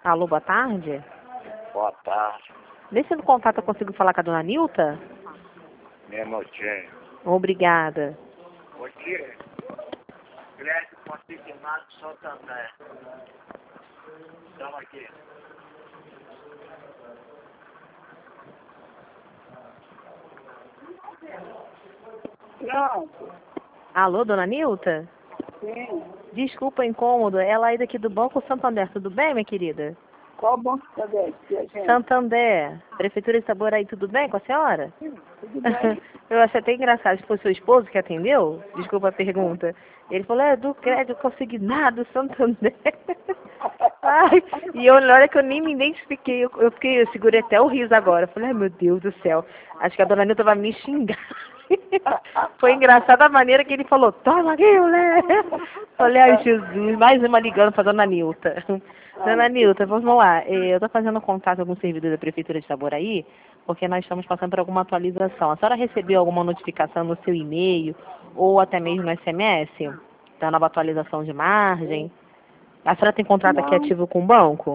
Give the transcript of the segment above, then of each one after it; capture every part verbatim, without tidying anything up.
Alô, boa tarde. Boa tarde. Deixa no contato, eu consigo falar com a dona Nilta? Minutinho. Obrigada. Bom dia. Crédito consignado Santander. Estamos aqui. Pronto. Alô, dona Nilta? Sim. Desculpa o incômodo, ela aí daqui do Banco Santander, tudo bem, minha querida? Qual banco você deve, gente? Santander, Prefeitura de Itaboraí, tudo bem com a senhora? Sim, tudo bem. Eu achei até engraçado, se foi seu esposo que atendeu, desculpa a pergunta. Ele falou, é do crédito consignado Santander. Ai, e eu, na hora que eu nem me identifiquei, eu, eu fiquei, eu segurei até o riso agora. Eu falei, ai meu Deus do céu, acho que a dona Nilta vai me xingar. Foi engraçada a maneira que ele falou, toma aqui, mulher. Falei, ai Jesus, mais uma ligando pra dona Nilta. Dona Nilta, vamos lá, eu estou fazendo contato com algum servidor da Prefeitura de Itaboraí, porque nós estamos passando por alguma atualização. A senhora recebeu alguma notificação no seu e-mail, ou até mesmo no S M S, da nova atualização de margem? A senhora tem contrato aqui Não. ativo com o banco?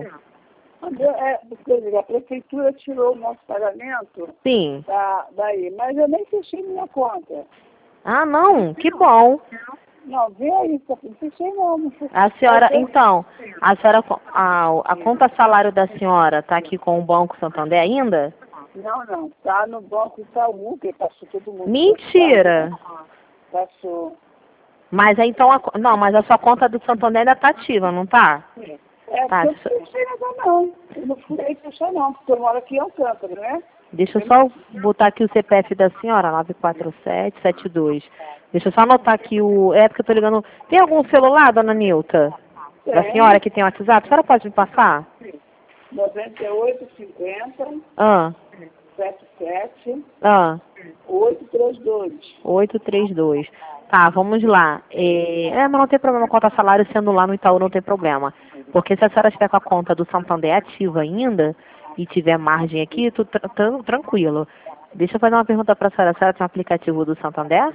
É, quer dizer, a prefeitura tirou o nosso pagamento Sim. da, daí, mas eu nem fechei minha conta. Ah, não, que bom. Não, vê aí, só não fechei não. Não fechei. A senhora, Eu- então, a senhora, a, a conta salário da senhora está aqui com o Banco Santander ainda? Não, não, tá no Banco Itaú, que passou todo mundo. Mentira! Passou. Mas aí, então, a, não, mas a sua conta do Santander ainda está ativa, não tá? É, Tá, porque eu não fechei nada não. Eu não fui fechar não, porque eu moro aqui em Alcântara, né? Deixa eu só botar aqui o C P F da senhora, nove quatro sete sete dois. Deixa eu só anotar aqui o... É porque eu tô ligando... Tem algum celular, dona Nilta? Da Tem. senhora que tem WhatsApp? A senhora pode me passar? noventa e oito, cinquenta, Ah, setenta e sete, ah, oitocentos e trinta e dois. oito três dois. Tá, vamos lá. É, é, mas não tem problema, conta salário sendo lá no Itaú não tem problema. Porque se a senhora estiver com a conta do Santander ativa ainda e tiver margem aqui, tudo tra tran- tranquilo. Deixa eu fazer uma pergunta para a senhora. A senhora tem um aplicativo do Santander?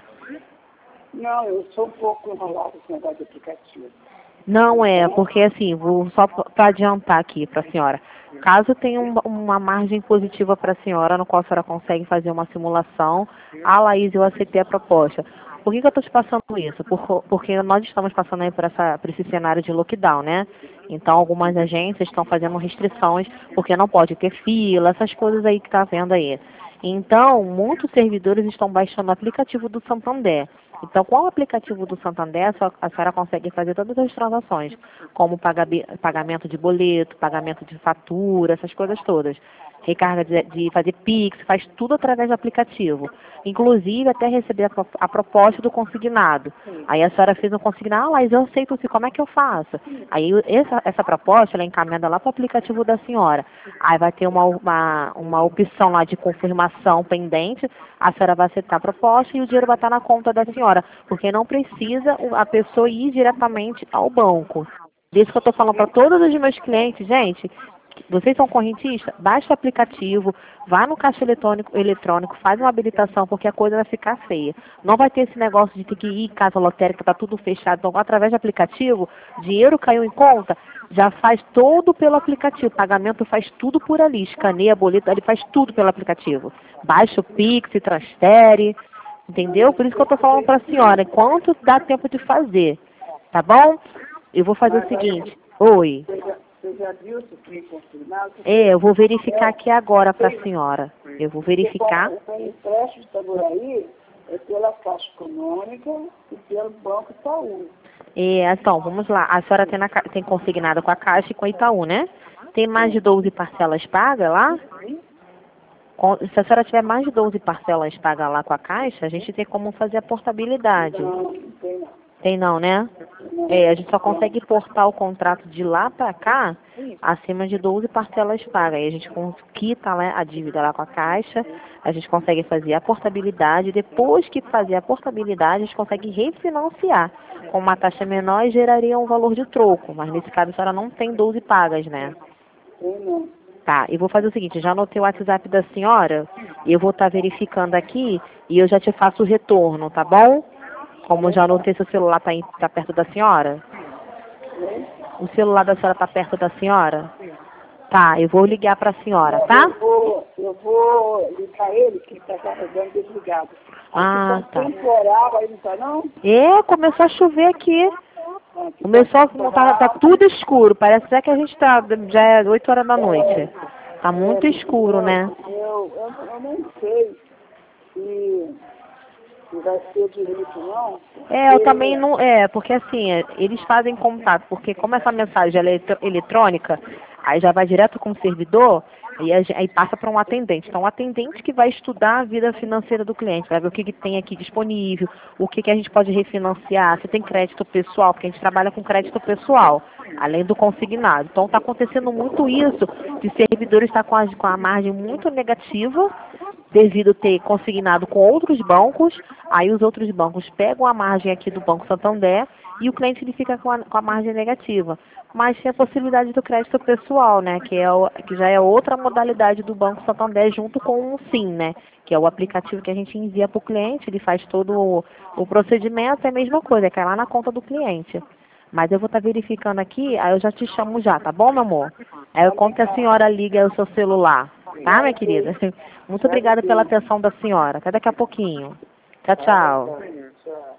Não, eu sou um pouco enrolado com esse negócio de aplicativo. Não é, porque assim, vou só para adiantar aqui para a senhora. Caso tenha um- uma margem positiva para a senhora, no qual a senhora consegue fazer uma simulação, a Laís, eu aceitei a proposta. Por que, que eu estou te passando isso? Por, porque nós estamos passando aí por, essa, por esse cenário de lockdown, né? Então, algumas agências estão fazendo restrições, porque não pode ter fila, essas coisas aí que está vendo aí. Então, muitos servidores estão baixando o aplicativo do Santander. Então, com o aplicativo do Santander, a senhora- a senhora consegue fazer todas as transações, como pagabi- pagamento de boleto, pagamento de fatura, essas coisas todas. Recarga de, de fazer Pix, faz tudo através do aplicativo. Inclusive, até receber a, pro- a proposta do consignado. Aí a senhora fez um consignado, ah, mas eu aceito sim, como é que eu faço? Aí essa, essa proposta, ela é encaminhada lá para o aplicativo da senhora. Aí vai ter uma, uma, uma opção lá de confirmação pendente, a senhora vai aceitar a proposta e o dinheiro vai estar na conta da senhora, porque não precisa o- a pessoa ir diretamente ao banco. Disso que eu estou falando para todos os meus clientes, gente, vocês são correntistas? Baixa o aplicativo, vá no caixa eletrônico, eletrônico, faz uma habilitação, porque a coisa vai ficar feia. Não vai ter esse negócio de ter que ir em casa lotérica, tá tudo fechado. Então, através do aplicativo, dinheiro caiu em conta, já faz todo pelo aplicativo. Pagamento faz tudo por ali, escaneia, boleto, ele faz tudo pelo aplicativo. Baixa o Pix, transfere, entendeu? Por isso que eu estou falando para a senhora, enquanto dá tempo de fazer, tá bom? Eu vou fazer o seguinte, oi. Você já, você já viu se foi confirmado? É, eu vou verificar aqui agora para a senhora. Eu vou verificar. O empréstimo de Itaboraí é pela Caixa Econômica e pelo Banco Itaú. É, então, vamos lá. A senhora tem, na ca- tem consignado com a Caixa e com a Itaú, né? Tem mais de doze parcelas pagas lá? Com- Se a senhora tiver mais de doze parcelas pagas lá com a Caixa, a gente tem como fazer a portabilidade. Não, não tem não. Tem não, né? É, a gente só consegue portar o contrato de lá para cá acima de doze parcelas pagas. Aí a gente con- quita lá a dívida lá com a Caixa, a gente consegue fazer a portabilidade. Depois que fazer a portabilidade, a gente consegue refinanciar com uma taxa menor e geraria um valor de troco. Mas nesse caso a senhora não tem doze pagas, né? Tem não. Tá, eu vou fazer o seguinte, já anotei o WhatsApp da senhora, eu vou estar verificando aqui e eu já te faço o retorno, tá bom? Como eu já anotei, seu celular está tá perto da senhora? O celular da senhora está perto da senhora? Tá, eu vou ligar para a senhora, tá? Eu vou, eu vou ligar ele, que está carregando desligado. Ah, Aqui tá. tá temporal, aí não tá não? É, começou a chover aqui. Aqui O meu tá sol não tá, tá tudo escuro. Parece até que a gente tá, já é oito horas da noite. Tá muito escuro, né? Eu, eu, eu nem sei se, se vai ser direito não. É, eu também não. É, porque assim, é, eles fazem contato, porque como essa mensagem ela é eletro- eletrônica, aí já vai direto com o servidor, e a gen- aí passa para um atendente. Então, o atendente que vai estudar a vida financeira do cliente, vai ver o que, que tem aqui disponível, o que, que a gente pode refinanciar, se tem crédito pessoal, porque a gente trabalha com crédito pessoal, além do consignado. Então, está acontecendo muito isso, de servidores estar com a, com a margem muito negativa, devido ter consignado com outros bancos, aí os outros bancos pegam a margem aqui do Banco Santander e o cliente ele fica com a, com a margem negativa. Mas tem a possibilidade do crédito pessoal, né, que, é o, que já é outra modalidade do Banco Santander junto com o SIM, né, que é o aplicativo que a gente envia para o cliente, ele faz todo o, o procedimento, é a mesma coisa, cai lá na conta do cliente. Mas eu vou estar verificando aqui, aí eu já te chamo já, tá bom, meu amor? Aí eu conto que a senhora liga o seu celular, tá, minha querida? Muito obrigada pela atenção da senhora. Até daqui a pouquinho. Tchau, tchau.